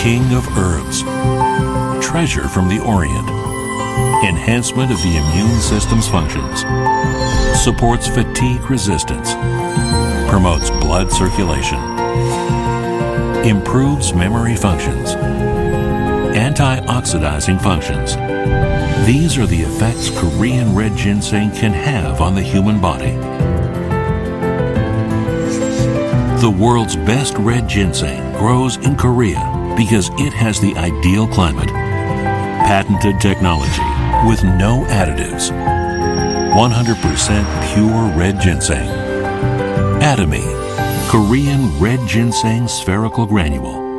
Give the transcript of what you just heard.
king of herbs, treasure from the Orient, enhancement of the immune system's functions, supports fatigue resistance, promotes blood circulation, improves memory functions, antioxidizing functions. These are the effects Korean red ginseng can have on the human body. The world's best red ginseng grows in Korea because it has the ideal climate, patented technology with no additives, 100% pure red ginseng. Atomy, Korean red ginseng spherical granule.